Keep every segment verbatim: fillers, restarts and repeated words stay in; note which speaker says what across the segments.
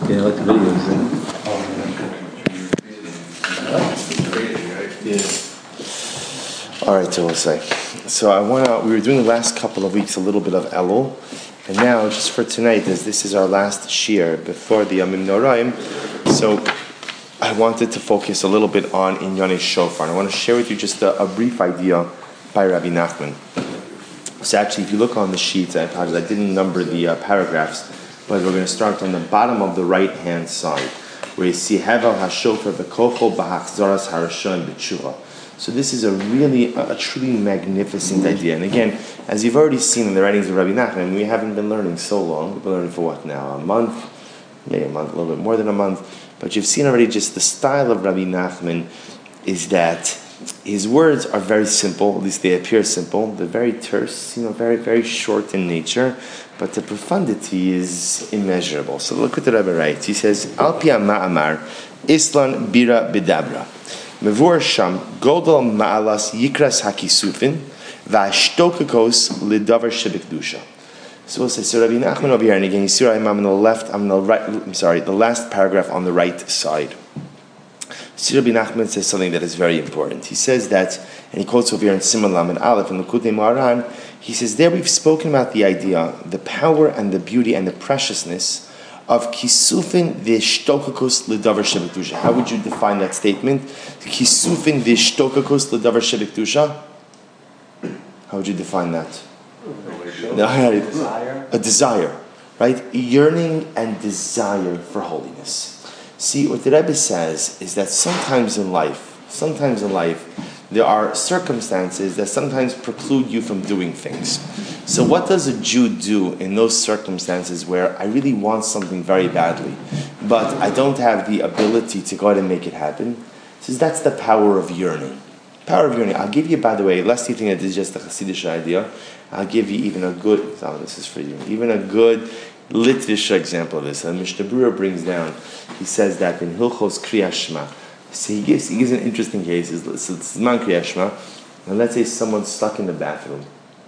Speaker 1: Yeah, I like the videos.
Speaker 2: Yeah. All right, so we'll say. So I want to. We were doing the last couple of weeks a little bit of Elul, and now just for tonight, as this is our last shiur before the Yamim Noraim, so I wanted to focus a little bit on Inyanei Shofar. And I want to share with you just a, a brief idea by Rabbi Nachman. So actually, if you look on the sheets, I apologize, I didn't number the uh, paragraphs, but we're going to start on the bottom of the right-hand side, where you see Hevel HaShofar B'Kocho B'Hachzaras HaRashon B'Tshuva. So this is a really, a, a truly magnificent idea. And again, as you've already seen in the writings of Rabbi Nachman, we haven't been learning so long. We've been learning for what now? A month? Maybe a month, a little bit more than a month. But you've seen already just the style of Rabbi Nachman is that his words are very simple, at least they appear simple. They're very terse, you know, very, very short in nature, but the profundity is immeasurable. So look what the Rebbe writes. He says, Al Pia Ma'amar, Islan Bira Bidabra. Mevur Sham, Godol Ma'alas Yikras Hakisufin, Vashtokakos Lidavar Shebikdusha. So we'll say, so Rabbi Nachman over here, and again, you see I'm on the left, I'm on the right, I'm sorry, the last paragraph on the right side. So Rabbi Nachman says something that is very important. He says that, and he quotes over here in Siman Lamed Aleph, in Likutei Moharan, he says, there we've spoken about the idea, the power and the beauty and the preciousness of Kisufin v'shtokakus l'davar shebekdusha. How would you define that statement? Kisufin v'shtokakus l'davar shebekdusha? How would you define that?
Speaker 3: Desire.
Speaker 2: A desire, right? Yearning and desire for holiness. See, what the Rebbe says is that sometimes in life, sometimes in life, there are circumstances that sometimes preclude you from doing things. So what does a Jew do in those circumstances where I really want something very badly, but I don't have the ability to go out and make it happen? He says that's the power of yearning. Power of yearning. I'll give you, by the way, lest you think that this is just a Hasidic idea, I'll give you even a good, oh, this is for you, even a good Litvish example of this. And Mishnah Berurah brings down, he says that in Hilchos Kriyas Shema, so he gives, he gives an interesting case. It's Zman Kriyas Shema, and let's say someone's stuck in the bathroom.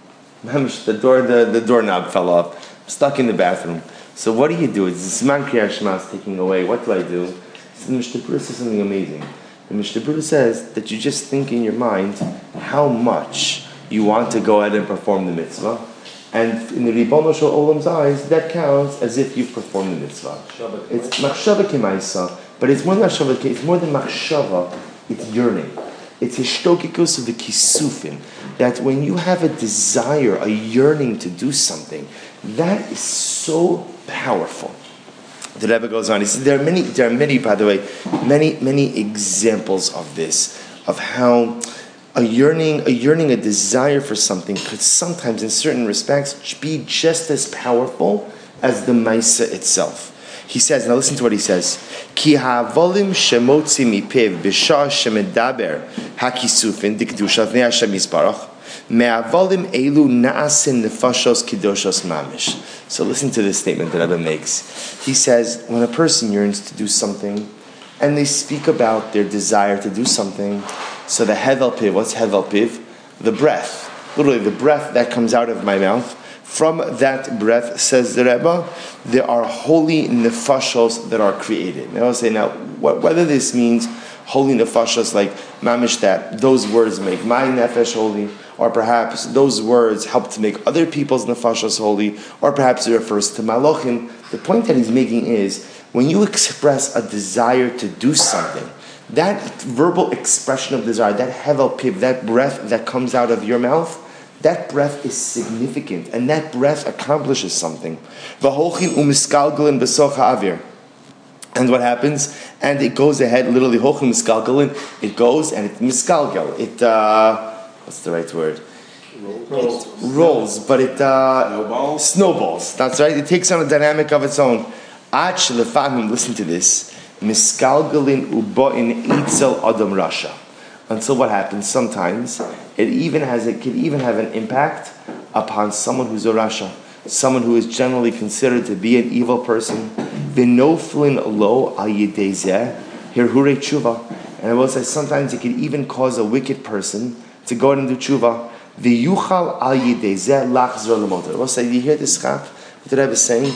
Speaker 2: The door, the, the doorknob fell off. I'm stuck in the bathroom. So what do you do? It's Zman Kriyas Shema is taking away. What do I do? So the Mishnah Berurah says something amazing. The Mishnah Berurah says that you just think in your mind how much you want to go ahead and perform the mitzvah. And in the Ribono Shel Olam's eyes, that counts as if you've performed the mitzvah. It's machshava kemaisa, but it's more than machshava. It's more than machshava. It's yearning. It's hishtokikus of the kisufin. That when you have a desire, a yearning to do something, that is so powerful. The Rebbe goes on. He says there are many. There are many, by the way, many many examples of this, of how a yearning, a yearning, a desire for something could sometimes, in certain respects, be just as powerful as the Maisa itself. He says, now listen to what he says. Ki ha'avolim shemotzi mipev b'shah shemedaber hakisufin dikdusha v'nei Hashem yisbarach me'avolim elu na'asin nefashos kidoshos mamish. So listen to this statement that Rebbe makes. He says, when a person yearns to do something, and they speak about their desire to do something, so the hevel piv, what's hevel piv? The breath. Literally, the breath that comes out of my mouth. From that breath, says the Rebbe, there are holy nefashos that are created. Now I'll say, now, what, whether this means holy nefashos, like mamish, that those words make my nefesh holy, or perhaps those words help to make other people's nefashos holy, or perhaps it refers to malachim. The point that he's making is, when you express a desire to do something, that verbal expression of desire, that hevel piv, that breath that comes out of your mouth, that breath is significant, and that breath accomplishes something. And what happens? And it goes ahead, literally, it goes and it miskalgal. It, uh, what's the right word?
Speaker 3: Rolls.
Speaker 2: It rolls, but it uh,
Speaker 3: snowballs.
Speaker 2: snowballs. That's right. It takes on a dynamic of its own. Listen to this. Miskalgalin uboin itzel adam rasha. Until what happens? Sometimes it even has it can even have an impact upon someone who's a rasha, someone who is generally considered to be an evil person. V'noflin lo al yedei zeh hirhure tshuva. And I will say sometimes it can even cause a wicked person to go and do tshuva. V'yuchal al yedei zeh lachzor l'motor. I will say, you hear this chaf? What the Rebbe is saying?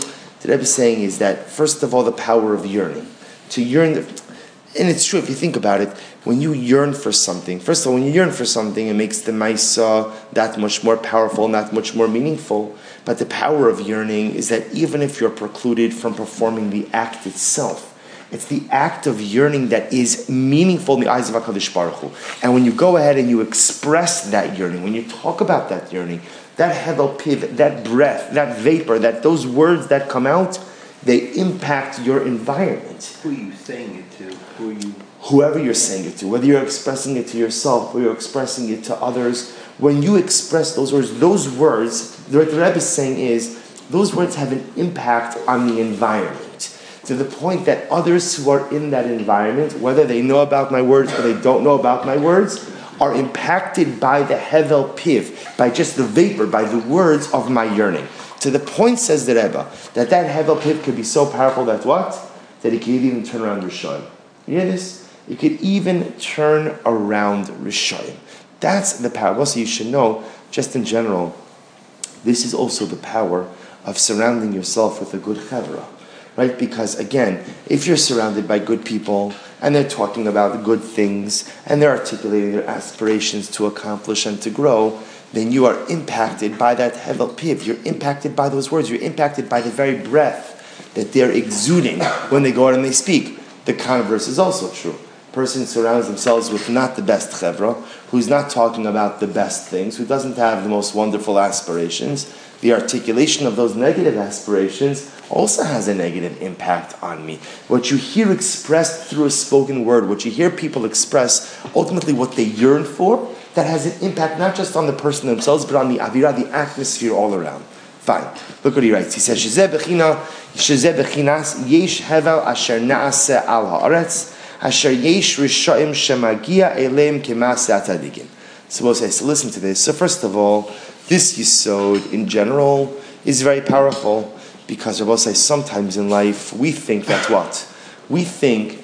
Speaker 2: the Rebbe is saying is that, first of all, the power of yearning. To yearn, and it's true if you think about it, when you yearn for something, first of all, when you yearn for something, it makes the Maisa that much more powerful and that much more meaningful. But the power of yearning is that even if you're precluded from performing the act itself, it's the act of yearning that is meaningful in the eyes of HaKadosh Baruch Hu. And when you go ahead and you express that yearning, when you talk about that yearning, that hevel piv, that breath, that vapor, that those words that come out, they impact your environment.
Speaker 1: Who are you saying it to? Who are you?
Speaker 2: Whoever you're saying it to, whether you're expressing it to yourself or you're expressing it to others, when you express those words, those words, what the Rebbe is saying is, those words have an impact on the environment, to the point that others who are in that environment, whether they know about my words or they don't know about my words, are impacted by the hevel piv, by just the vapor, by the words of my yearning. To the point, says the Rebbe, that that hevel piv could be so powerful that what? That it could even turn around Rishayim. You hear this? It could even turn around Rishayim. That's the power. Also, you should know, just in general, this is also the power of surrounding yourself with a good chevra. Right? Because again, if you're surrounded by good people, and they're talking about the good things, and they're articulating their aspirations to accomplish and to grow, then you are impacted by that hevel piv. You're impacted by those words. You're impacted by the very breath that they're exuding when they go out and they speak. The converse is also true. Person surrounds themselves with not the best chevra, who's not talking about the best things, who doesn't have the most wonderful aspirations. The articulation of those negative aspirations also has a negative impact on me. What you hear expressed through a spoken word, what you hear people express, ultimately what they yearn for, that has an impact not just on the person themselves, but on the avira, the atmosphere all around. Fine. Look what he writes. He says, Shezeh bechina, Shezeh bechinas, yesh hevel asher naaseh al haaretz, asher yesh rishayim shemagia eleim kemaseh atadikim. So we'll say, so listen to this. So first of all, this yisod in general is very powerful, because Rabbi say sometimes in life we think that what? We think,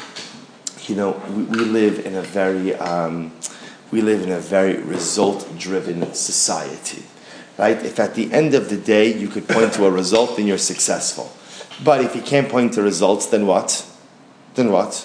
Speaker 2: you know, we, we live in a very, um, we live in a very result-driven society. Right? If at the end of the day you could point to a result, then you're successful. But if you can't point to results, then what? Then what?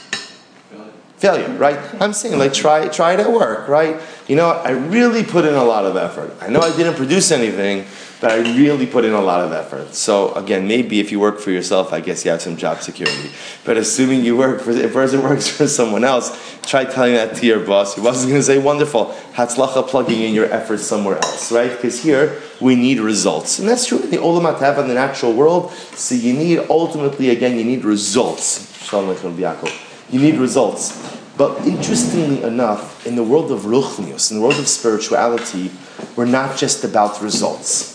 Speaker 2: Failure, right? I'm saying, like, try try it at work, right? You know, I really put in a lot of effort. I know I didn't produce anything, but I really put in a lot of effort. So again, maybe if you work for yourself, I guess you have some job security. But assuming you work for, if a person works for someone else, try telling that to your boss. Your boss is going to say, wonderful, hatzlacha, plugging in your efforts somewhere else, right? Because here, we need results. And that's true in the olam hatav, in the natural world. So you need, ultimately, again, you need results. Shalom aleichem, Yaakov. You need results. But interestingly enough, in the world of ruchnius, in the world of spirituality, we're not just about results.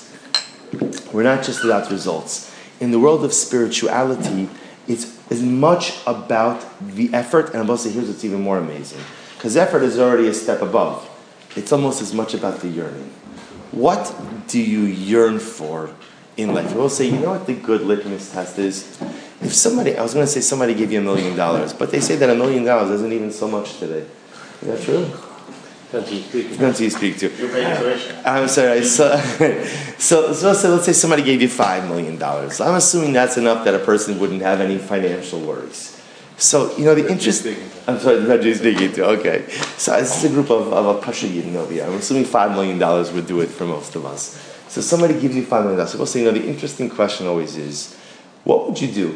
Speaker 2: We're not just about results. In the world of spirituality, it's as much about the effort, and I'm about to say, here's what's even more amazing. Because effort is already a step above. It's almost as much about the yearning. What do you yearn for in life? We'll say, you know what the good litmus test is? If somebody, I was going to say somebody gave you a million dollars, but they say that a million dollars isn't even so much today. Is that true? Depends who you speak to. Depends who you speak to.
Speaker 1: You're paying tuition.
Speaker 2: I'm sorry. So, so, so, so let's say somebody gave you five million dollars. I'm assuming that's enough that a person wouldn't have any financial worries. So, you know, the interest... I'm sorry, the Reggie is speaking to. Okay. So this is a group of, of a Pasha Yidin over here. I'm assuming five million dollars would do it for most of us. So somebody gives you five million dollars. So we'll say, you know, the interesting question always is, what would you do?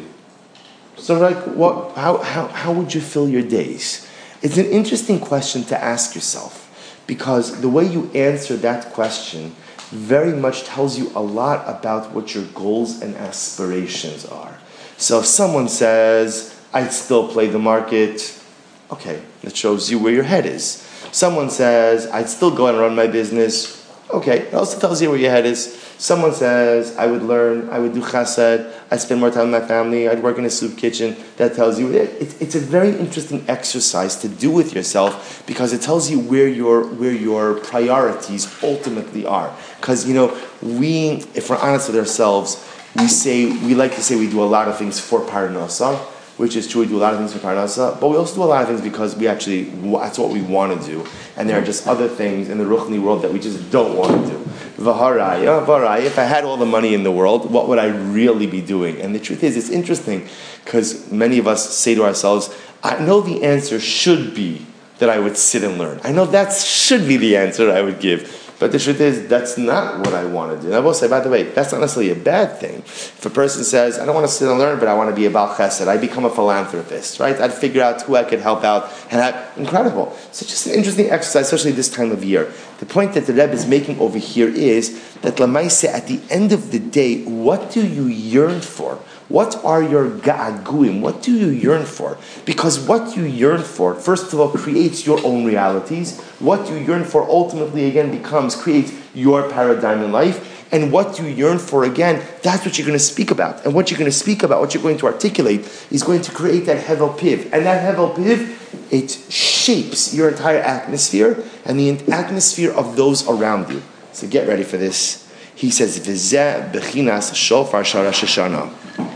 Speaker 2: So, like, what? How, how, how would you fill your days? It's an interesting question to ask yourself, because the way you answer that question very much tells you a lot about what your goals and aspirations are. So if someone says, I'd still play the market, okay, that shows you where your head is. Someone says, I'd still go and run my business, okay, it also tells you where your head is. Someone says, I would learn, I would do chesed, I'd spend more time with my family, I'd work in a soup kitchen. That tells you, it, it's a very interesting exercise to do with yourself, because it tells you where your where your priorities ultimately are. Because, you know, we, if we're honest with ourselves, we say, we like to say we do a lot of things for parnasa, which is true. We do a lot of things for Parnasa, but we also do a lot of things because we actually, that's what we want to do. And there are just other things in the Ruchni world that we just don't want to do. V'haraya, v'haraya, if I had all the money in the world, what would I really be doing? And the truth is, it's interesting, because many of us say to ourselves, I know the answer should be that I would sit and learn. I know that should be the answer I would give. But the truth is, that's not what I want to do. And I will say, by the way, that's not necessarily a bad thing. If a person says, I don't want to sit and learn, but I want to be a Baal Chesed, I become a philanthropist, right? I'd figure out who I could help out, and that, incredible. So just an interesting exercise, especially this time of year. The point that the Rebbe is making over here is that Lamaise, at the end of the day, what do you yearn for? What are your ga'aguim? What do you yearn for? Because what you yearn for, first of all, creates your own realities. What you yearn for ultimately, again, becomes, creates your paradigm in life. And what you yearn for, again, that's what you're going to speak about. And what you're going to speak about, what you're going to articulate, is going to create that hevel piv. And that hevel piv, it shapes your entire atmosphere and the atmosphere of those around you. So get ready for this. He says, V'zeh bechinas shofar shel Rosh Hashanah.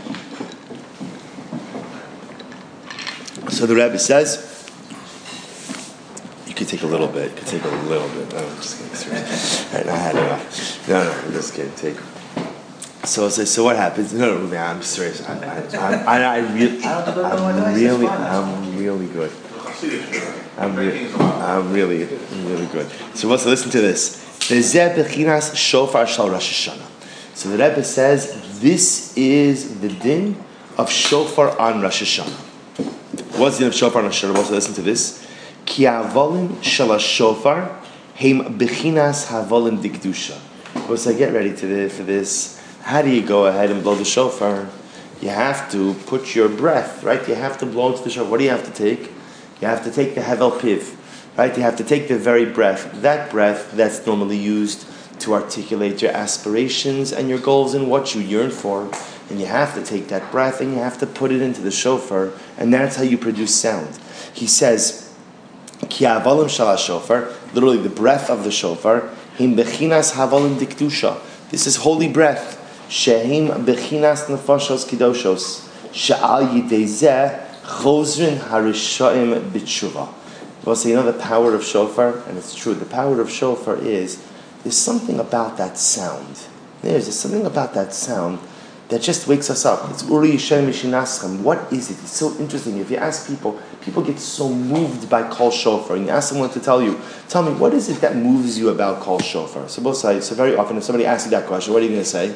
Speaker 2: So the Rebbe says, you could take a little bit, you could take a little bit. No, I'm just kidding, seriously. All right, I had enough. No, no, I'm just kidding, take. So, so, so what happens? No, no, man, I'm serious. I, I, I, I, I really, I'm really, I'm really good. I'm really, I'm really, really good. So let's listen to this. V'zeh bechinas shofar shel Rosh Hashanah. So the Rebbe says, this is the din of shofar on Rosh Hashanah. What's the din of shofar on Rosh Hashanah? Also listen to this. Ki havolim shel shofar heim bechinas havolim dikdusha. So get ready to this, for this. How do you go ahead and blow the shofar? You have to put your breath, right? You have to blow into the shofar. What do you have to take? You have to take the hevel piv, right? You have to take the very breath, that breath that's normally used to articulate your aspirations and your goals and what you yearn for. And you have to take that breath and you have to put it into the shofar, and that's how you produce sound. He says, Ki havolim shel shofar, literally the breath of the shofar, him bechinas havolim dikdusha. This is holy breath. Shehim bechinas nefashos kidoshos. She'al yidei zeh chozrin harishaim b'tshuva. Well, so you know the power of shofar, and it's true. The power of shofar is there's something about that sound. There's, there's something about that sound that just wakes us up. It's Uri Yishem Mishinaschem. What is it? It's so interesting. If you ask people, people get so moved by Kol Shofar. And you ask someone to tell you, tell me, what is it that moves you about Kol Shofar? So both sides, so very often if somebody asks you that question, what are you going to say?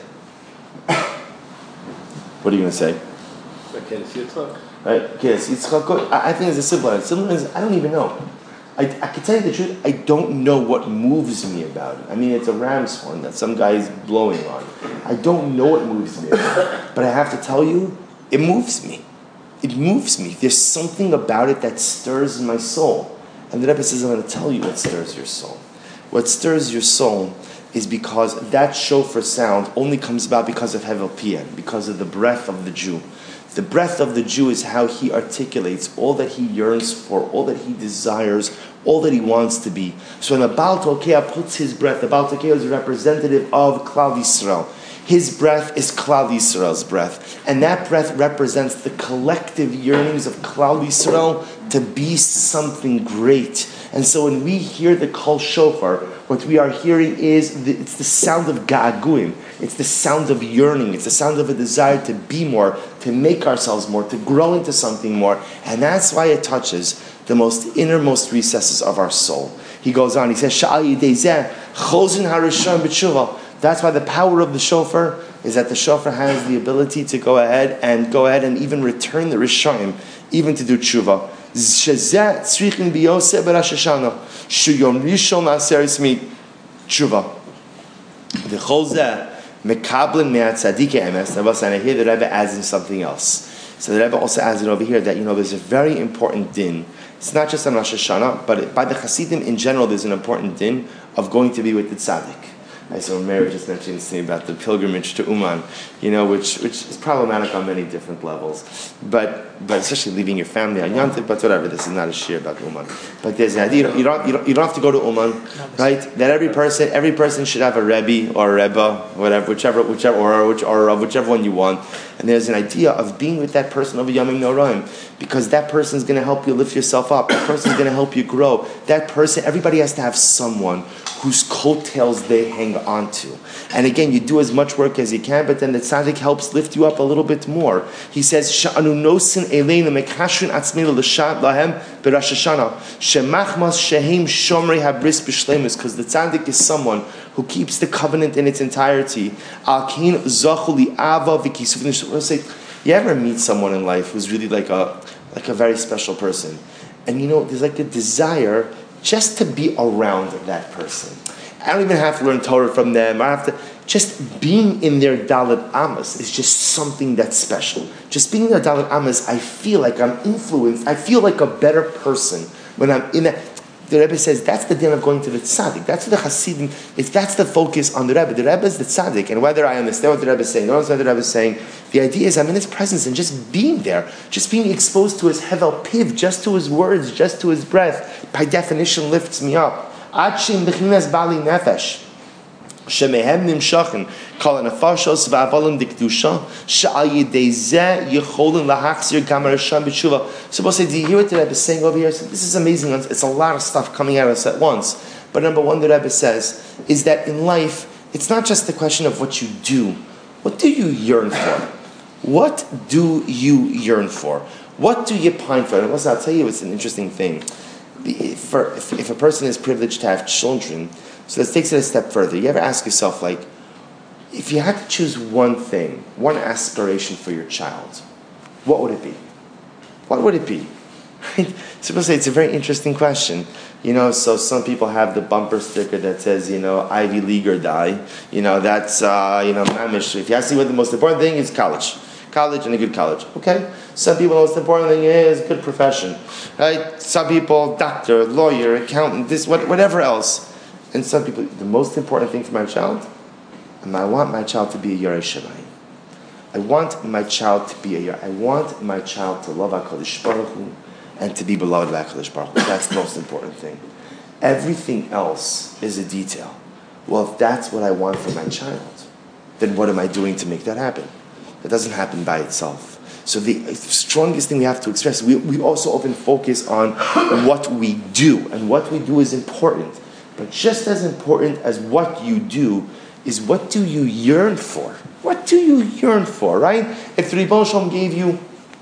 Speaker 2: What are you going to say? Right? Yes, it's good. I think it's a simple answer. Simple answer, I don't even know. I, I can tell you the truth, I don't know what moves me about it. I mean, it's a ram's horn that some guy is blowing on. I don't know what moves me about it. But I have to tell you, it moves me. It moves me. There's something about it that stirs my soul. And the Rebbe says, I'm going to tell you what stirs your soul. What stirs your soul is because that shofar sound only comes about because of Hevel Piyah, because of the breath of the Jew. The breath of the Jew is how he articulates all that he yearns for, all that he desires, all that he wants to be. So when the Baal Tokea puts his breath, the Baal Tokea is a representative of Klal Yisrael. His breath is Klal Yisrael's breath. And that breath represents the collective yearnings of Klal Yisrael to be something great. And so when we hear the Kol Shofar, what we are hearing is, the, it's the sound of Ga'aguim. It's the sound of yearning. It's the sound of a desire to be more, to make ourselves more, to grow into something more. And that's why it touches the most innermost recesses of our soul. He goes on, he says, Sha'al yidei zeh, chozin harishon b'tshuva. That's why the power of the shofar is that the shofar has the ability to go ahead and go ahead and even return the Rishayim, even to do tshuva. Shezeh tzrichin biyoseh b'Rosh Hashanah, shuyom rishon la'aseres mi tshuva. V'chol zeh mekablen me'at tzadikei emes. And I hear the Rebbe adds in something else. So the Rebbe also adds it over here that, you know, there's a very important din. It's not just on Rosh Hashanah, but by the Hasidim in general, there's an important din of going to be with the tzaddik. I saw Mary just mentioning to me about the pilgrimage to Uman, you know, which which is problematic on many different levels. But but especially leaving your family on Yom Tov, but whatever, this is not a shir about Uman. But there's an idea, you don't, you don't, you don't have to go to Uman, right? That every person every person should have a Rebbe or a Rebbe, whatever, whichever, whichever, or, which, or whichever one you want. And there's an idea of being with that person over Yomim Noraim, because that person is going to help you lift yourself up. That person is going to help you grow. That person, everybody has to have someone whose coattails they hang on to. And again, you do as much work as you can, but then the tzaddik helps lift you up a little bit more. He says, "Sha'anu nosin eleinu mekashrin atzminu l'shad lahem b'Rosh Hashanah shemachmas shehem shomrei habris b'shleimus," because the tzaddik is someone who keeps the covenant in its entirety. Al kein zachu li'ava v'kisuf nishuf. You ever meet someone in life who's really like a like a very special person, and you know there's like a desire just to be around that person. I don't even have to learn Torah from them. I have to just being in their Dalit Amas is just something that's special. Just being in their Dalit Amas, I feel like I'm influenced. I feel like a better person when I'm in that. The Rebbe says that's the din of going to the tzaddik. That's the Hasidim. If that's the focus on the Rebbe, the Rebbe is the tzaddik. And whether I understand what the Rebbe is saying, or understand what the Rebbe is saying, the idea is I'm in his presence and just being there, just being exposed to his hevel piv, just to his words, just to his breath, by definition lifts me up. Achim b'chinas bali nefesh. Shemehem nimshachen kol nefashos va'avolim dikdusha she'al yidei zeh yicholin lahachzir gamar Hashem b'tshuva. So we'll say, do you hear what the Rebbe is saying over here? So this is amazing. It's a lot of stuff coming at us at once. But number one, the Rebbe says, is that in life, it's not just the question of what you do. What do you yearn for? What do you yearn for? What do you pine for? And also, I'll tell you, it's an interesting thing. For, if, if a person is privileged to have children, so let's take it a step further. You ever ask yourself, like, if you had to choose one thing, one aspiration for your child, what would it be? What would it be? Right? So people say it's a very interesting question. You know, so some people have the bumper sticker that says, you know, Ivy League or die. You know, that's, uh, you know, mamish. If you ask me what the most important thing is, college. College and a good college. Okay? Some people, the most important thing is good profession. Right? Some people, doctor, lawyer, accountant, this, what, whatever else. And some people, the most important thing for my child, I want my child to be a Yarei Shamayim. I want my child to be a Yarei. I want my child to love HaKadosh Baruch Hu and to be beloved by HaKadosh Baruch Hu. That's the most important thing. Everything else is a detail. Well, if that's what I want for my child, then what am I doing to make that happen? It doesn't happen by itself. So the strongest thing we have to express, we, we also often focus on what we do, and what we do is important. But just as important as what you do is what do you yearn for? What do you yearn for, right? If the Ribbon Shalom gave you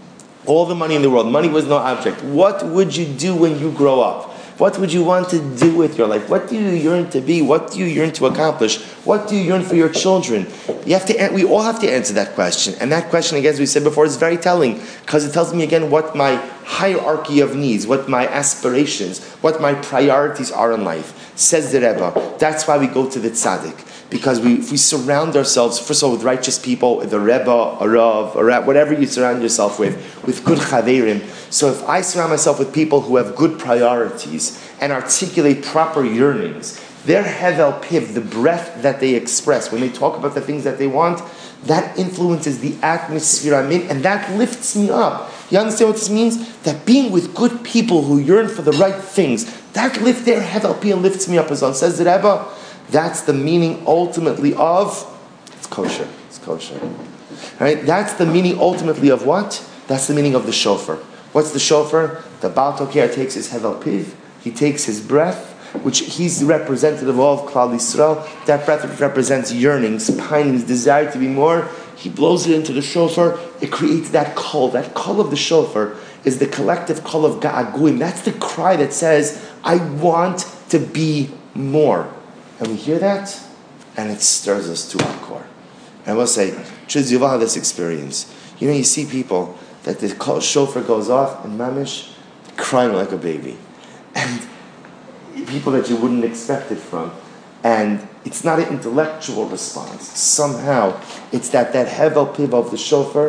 Speaker 2: all the money in the world, money was no object, what would you do when you grow up? What would you want to do with your life? What do you yearn to be? What do you yearn to accomplish? What do you yearn for your children? You have to. We all have to answer that question. And that question, again, as we said before, is very telling, because it tells me again what my hierarchy of needs, what my aspirations, what my priorities are in life. Says the Rebbe. That's why we go to the tzaddik. Because we, if we surround ourselves, first of all, with righteous people, the Rebbe, a Rav, a Rav, whatever you surround yourself with, with good chaverim. So if I surround myself with people who have good priorities and articulate proper yearnings, their hevel piv, the breath that they express when they talk about the things that they want, that influences the atmosphere I'm in, and that lifts me up. You understand what this means? That being with good people who yearn for the right things, that lift their hevel piv and lifts me up. As on says the Rebbe, that's the meaning ultimately of, it's kosher, it's kosher. Right? That's the meaning ultimately of what? That's the meaning of the shofar. What's the shofar? The Baal Tokeh takes his hevel piv, he takes his breath, which he's the representative of all of Klal Yisrael. That breath represents yearnings, pinings, desire to be more. He blows it into the shofar, it creates that call. That call of the shofar is the collective call of Ga'aguim. That's the cry that says, I want to be more. And we hear that, and it stirs us to our core. And I will say, Chiz, you've all had this experience. You know, you see people that the shofar goes off, and mamish, crying like a baby. And people that you wouldn't expect it from. And it's not an intellectual response. Somehow, it's that that hevel piv of the shofar,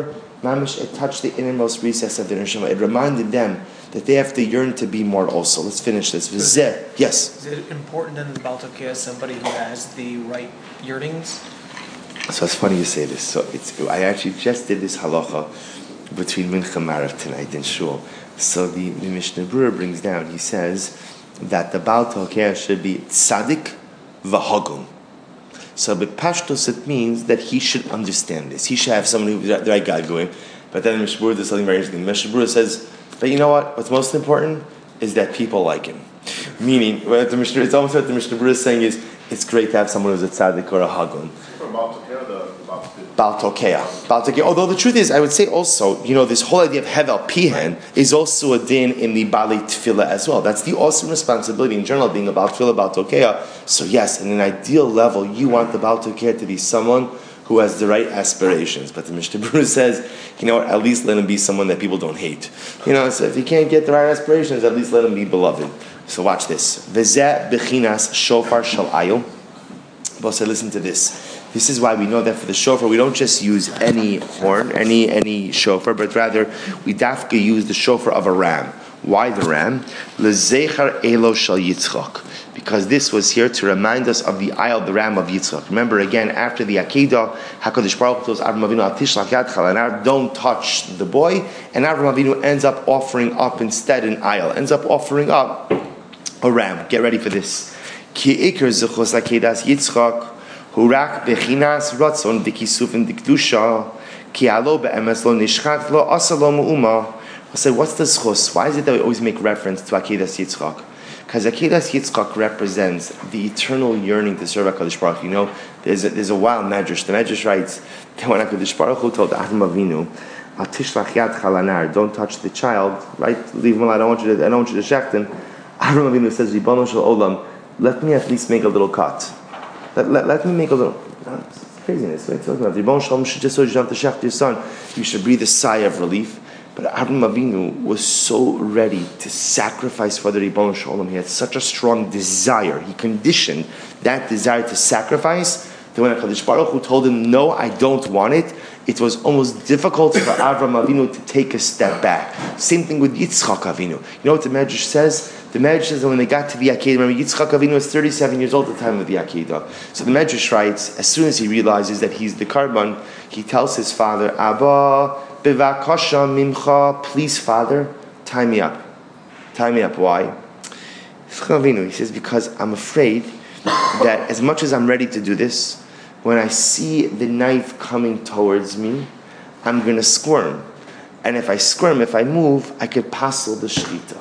Speaker 2: Mamish, it touched the innermost recess of the neshama. It reminded them that they have to yearn to be more also. Let's finish this. V'zeh, yes?
Speaker 3: Is it important then in the Baal Tokea somebody who has the right yearnings?
Speaker 2: So it's funny you say this. So it's I actually just did this halacha between Mincha and Marav tonight in Shul. So the, the Mishnah Berurah brings down, he says that the Baal Tokea should be tzaddik v'hagum. So b'pashtos it means that he should understand this. He should have someone who's the right guy going. But then the Mishnah Berurah does something very interesting. The Mishnah Berurah says, but you know what? What's most important is that people like him. Meaning, what the Mishnah, it's almost what the Mishnah Berurah is saying is, it's great to have someone who's a tzaddik or a hagun. Baal Tokea. Baal Tokea. Although the truth is, I would say also, you know, this whole idea of hevel pihen is also a din in the Bali Tefillah as well. That's the awesome responsibility in general, being a Baal Tefillah, Baal Tokea. So yes, in an ideal level, you want the Baal Tokea to be someone who has the right aspirations. But the Mishnah Berurah says, you know what, at least let him be someone that people don't hate. You know, so if he can't get the right aspirations, at least let him be beloved. So watch this. V'zeh b'chinas shofar shel ayil. Bosa, listen to this. This is why we know that for the shofar, we don't just use any horn, any any shofar, but rather we dafka use the shofar of a ram. Why the ram? L'zeichar elo shel Yitzchak. Because this was here to remind us of the isle, the ram of Yitzchak. Remember again, after the Akedah, HaKadosh Baruch Hu tells Avram Avinu, Al tishlach yad chalanar, don't touch the boy, and Avram Avinu ends up offering up instead an isle, ends up offering up a ram. Get ready for this. Ki ikar zechus Akedas Yitzchak, hurak bechinas ratzon dikisufin dikdusha, ki alo be'emes lo nishchat lo asalo mu'uma. I said, what's the zchus? Why is it that we always make reference to Akedas Yitzchak? Because Akedas Yitzchak represents the eternal yearning to serve HaKadosh Baruch Hu. You know, there's a, there's a wild medrash. The medrash writes that when HaKadosh Baruch Hu told Avram Avinu, Al tishlach yad chalanar, don't touch the child, right? Leave him alone. I don't want you to, I don't want you to shecht him. Avram Avinu says, Ribono shel olam, let me at least make a little cut. Let, let, let me make a little. It's craziness. Right? Ribono shel olam, just so you don't have to shecht your son, you should breathe a sigh of relief. But Avram Avinu was so ready to sacrifice for the Ribono shel olam. He had such a strong desire. He conditioned that desire to sacrifice that when HaKadosh Baruch Hu told him, no, I don't want it, it was almost difficult for Avram Avinu to take a step back. Same thing with Yitzchak Avinu. You know what the Medrash says? The Medrash says that when they got to the Akedah, remember Yitzchak Avinu was thirty-seven years old at the time of the Akedah. So the Medrash writes, as soon as he realizes that he's the Karban, he tells his father, Abba, Bevakasha mimcha, please, Father, tie me up. Tie me up. Why? He says, because I'm afraid that as much as I'm ready to do this, when I see the knife coming towards me, I'm going to squirm. And if I squirm, if I move, I could passel the shechita.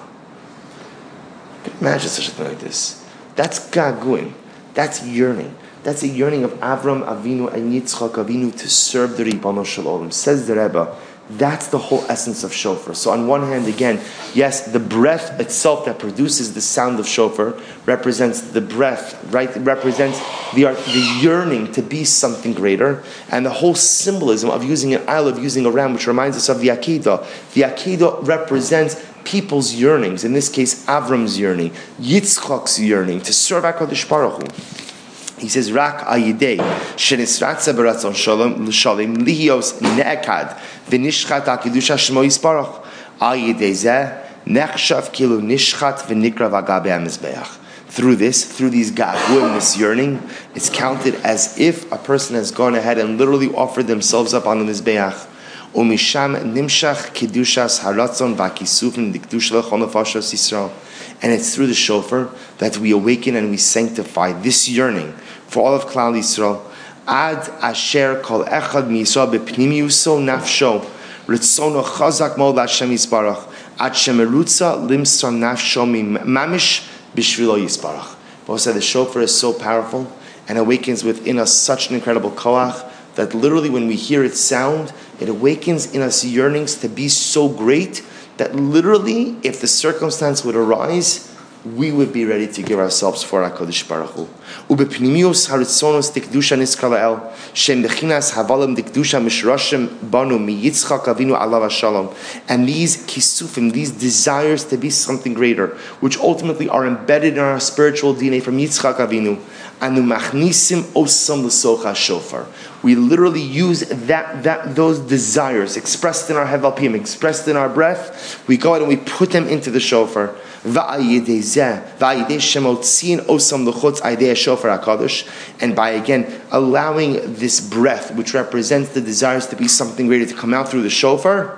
Speaker 2: Imagine such a thing like this. That's gaguin. That's yearning. That's a yearning of Avram Avinu and Yitzchak Avinu to serve the Ribono shel olam. Says the Rebbe, that's the whole essence of shofar. So on one hand, again, yes, the breath itself that produces the sound of shofar represents the breath, right? It represents the, the yearning to be something greater. And the whole symbolism of using an isle, of using a ram, which reminds us of the Akedah. The Akedah represents people's yearnings. In this case, Avram's yearning, Yitzchak's yearning to serve HaKadosh Baruch Hu. He says, "Rak ayidei shenisratza beratzon shalom l'shalim lihios ne'ekad v'nishchat akidusha shmo yisparach ayidei zeh nechshav kilu nishchat v'nikra v'agabe hamizbeach." Through this, through these gaguim, this yearning, it's counted as if a person has gone ahead and literally offered themselves up on the mizbeach. Umisham nimshach kidushas haratzon v'akisufin dikdush lechol nefashos Yisrael. And it's through the shofar that we awaken and we sanctify this yearning for all of Klal Yisrael. Ad asher kol echad miyisrael bepnimiuso nafsho ritzono chazak mod Hashem yisparach ad shemerutza limsra nafsho mamish bishvilo yisparach. Paul said the shofar is so powerful and awakens within us such an incredible koach that literally when we hear its sound, it awakens in us yearnings to be so great that literally, if the circumstance would arise, we would be ready to give ourselves for HaKadosh Baruch Hu. Ubepnimius haritzonos dikdusha niskra la'el, shem bechinas havalim dikdusha mishrashim banu miyitzchak avinu alav shalom. And these kisufim, these desires to be something greater, which ultimately are embedded in our spiritual D N A from Yitzchak Avinu, Anu machnisim osam l'socha shofar. We literally use that, that those desires expressed in our hevel pim, expressed in our breath. We go out and we put them into the shofar. Va'ayidei zeh, va'ayidei shemotzin osam l'chutz ayidei shofar hakadosh. And by again allowing this breath, which represents the desires to be something greater, to come out through the shofar.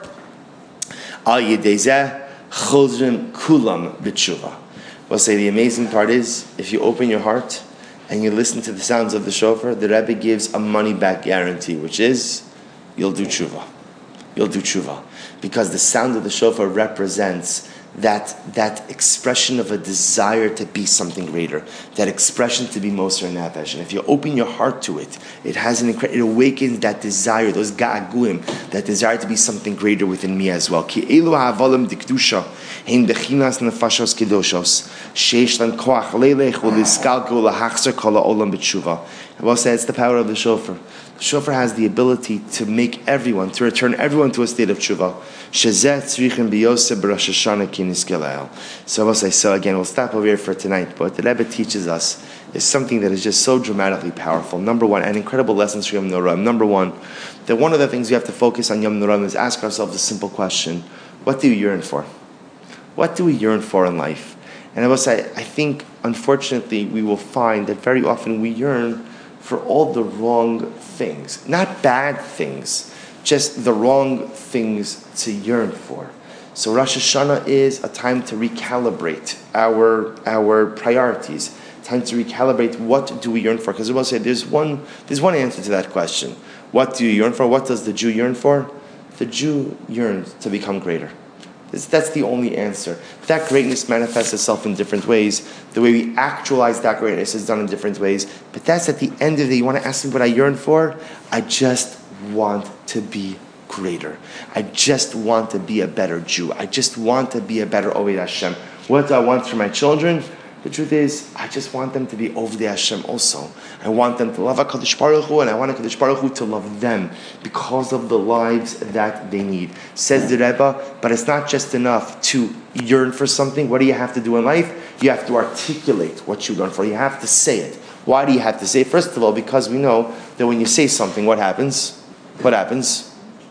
Speaker 2: Ayidei zeh chozrim kulam b'tshuva. We'll say the amazing part is, if you open your heart and you listen to the sounds of the shofar, the Rebbe gives a money-back guarantee, which is, you'll do tshuva. You'll do tshuva. Because the sound of the shofar represents that, that expression of a desire to be something greater, that expression to be Moser Nefesh. And if you open your heart to it, it has an incre- it awakens that desire, those ga'aguim, that desire to be something greater within me as well. Ki elu ha'avalim dikdusha, hein bechinas nefashos kedoshos, sheish lan koach leilech u'liskalko lahachzer kol ha'olam b'tshuva. I will say it's the power of the shofar. The shofar has the ability to make everyone, to return everyone to a state of tshuva. Shezeh tzrichim biyoseh b'Rosh Hashanah ki nizkelel. So I will say, so again, we'll stop over here for tonight, but the Rebbe teaches us is something that is just so dramatically powerful. Number one, and incredible lessons from Yom Noraim. Number one, that one of the things we have to focus on Yom Noraim is ask ourselves a simple question. What do you yearn for? What do we yearn for in life? And I will say, I think, unfortunately, we will find that very often we yearn for all the wrong things. Not bad things, just the wrong things to yearn for. So Rosh Hashanah is a time to recalibrate our, our priorities, time to recalibrate what do we yearn for. Because I will say, there's one, there's one answer to that question. What do you yearn for? What does the Jew yearn for? The Jew yearns to become greater. That's the only answer. That greatness manifests itself in different ways. The way we actualize that greatness is done in different ways. But that's at the end of the day. You want to ask me what I yearn for? I just want to be greater. I just want to be a better Jew. I just want to be a better Oved Hashem. What do I want for my children? The truth is, I just want them to be Ovdei Hashem also. I want them to love HaKadosh Baruch Hu, and I want HaKadosh Baruch Hu to love them because of the lives that they need. Says the Rebbe, but it's not just enough to yearn for something. What do you have to do in life? You have to articulate what you yearn for. You have to say it. Why do you have to say it? First of all, because we know that when you say something, what happens? What happens?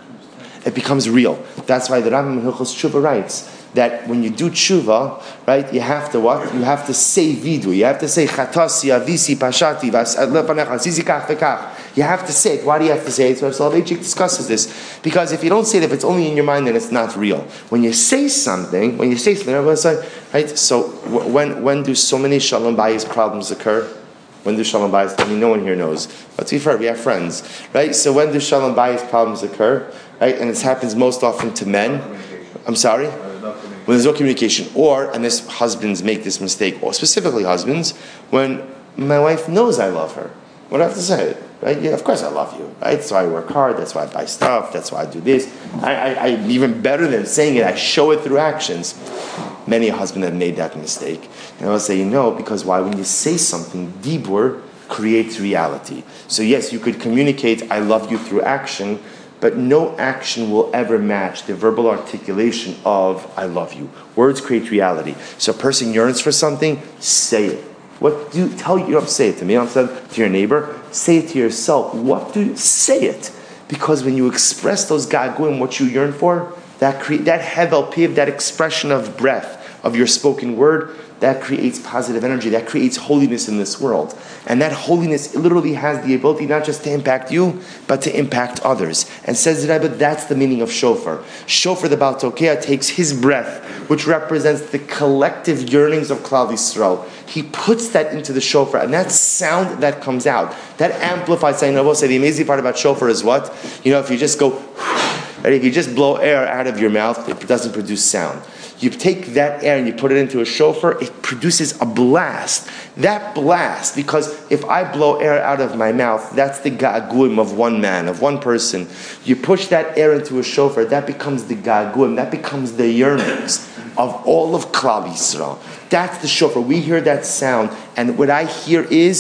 Speaker 2: It becomes real. That's why the Rambam in Hilchos Tshuva writes that when you do tshuva, right, you have to what? You have to say vidu. You have to say chatasi, avisi, pashati, zizi kach v'kach. You have to say it. Why do you have to say it? So Soloveitchik discusses this. Because if you don't say it, if it's only in your mind, then it's not real. When you say something, when you say something, everyone's like, right? So when when do so many shalom bayis problems occur? When do shalom bayis? I mean, no one here knows. But we've heard, we have friends, right? So when do shalom bayis problems occur? Right? And it happens most often to men. I'm sorry? When there's no communication. Or, and this husbands make this mistake, or specifically husbands, when my wife knows I love her. What do I have to say? Right? Yeah, of course I love you. Right? That's why I work hard, that's why I buy stuff, that's why I do this. I, I, I even better than saying it, I show it through actions. Many husbands have made that mistake. And I'll say, you know, because why? When you say something, dibur creates reality. So yes, you could communicate I love you through action, but no action will ever match the verbal articulation of I love you. Words create reality. So a person yearns for something, say it. What do you tell you? You don't say it to me. I'm saying to your neighbor. Say it to yourself. What do you say it? Because when you express those gaguim, what you yearn for, that create that hevel piv, that expression of breath of your spoken word, that creates positive energy. That creates holiness in this world. And that holiness literally has the ability not just to impact you, but to impact others. And says the Rebbe, that's the meaning of shofar. Shofar, the Baal Tokea, takes his breath, which represents the collective yearnings of Klal Yisrael. He puts that into the shofar, and that sound that comes out, that amplifies. I will say the amazing part about shofar is what? You know, if you just go, right, if you just blow air out of your mouth, it doesn't produce sound. You take that air and you put it into a shofar, it produces a blast. That blast, because if I blow air out of my mouth, that's the ga'aguim of one man, of one person. You push that air into a shofar, that becomes the ga'aguim, that becomes the yearnings of all of Klal Yisrael. That's the shofar. We hear that sound, and what I hear is,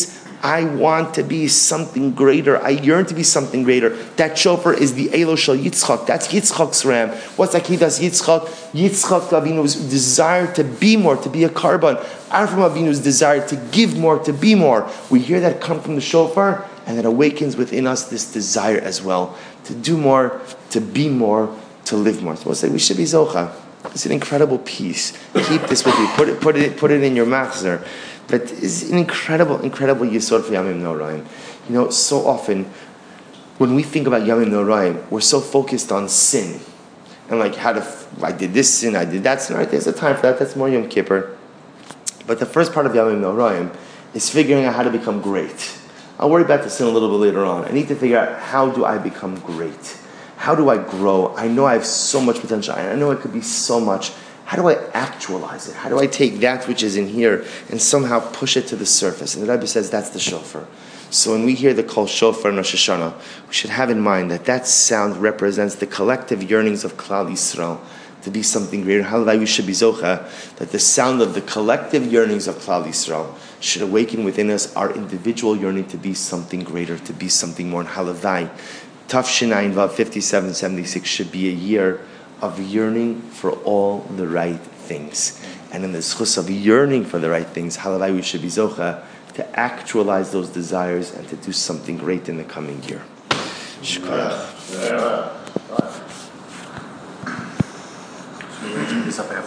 Speaker 2: I want to be something greater. I yearn to be something greater. That shofar is the Elo Shel Yitzchak. That's Yitzchak's ram. What's Akidas Yitzchak? Yitzchak Avinu's desire to be more, to be a carbon. Avram Avinu's desire to give more, to be more. We hear that come from the shofar, and it awakens within us this desire as well. To do more, to be more, to live more. So we'll say we should be Zocha. It's an incredible piece. Keep this with you. Put it, put it, put it in your machzor. But it's an incredible, incredible yisod for Yamim Noraim. You know, so often when we think about Yamim Noraim, we're so focused on sin and like how to. I did this sin, I did that sin. All right, there's a time for that. That's more Yom Kippur. But the first part of Yamim Noraim is figuring out how to become great. I'll worry about the sin a little bit later on. I need to figure out, how do I become great? How do I grow? I know I have so much potential. I know it could be so much. How do I actualize it? How do I take that which is in here and somehow push it to the surface? And the Rebbe says that's the shofar. So when we hear the Kol Shofar in Rosh Hashanah, we should have in mind that that sound represents the collective yearnings of Klal Yisrael to be something greater. Halavai, we should be zocha that the sound of the collective yearnings of Klal Yisrael should awaken within us our individual yearning to be something greater, to be something more. And Halavai, Tafshinayin Vav fifty-seven seventy-six should be a year of yearning for all the right things. And in the schus of yearning for the right things, Halavai, we should be zocha to actualize those desires and to do something great in the coming year. Shukra.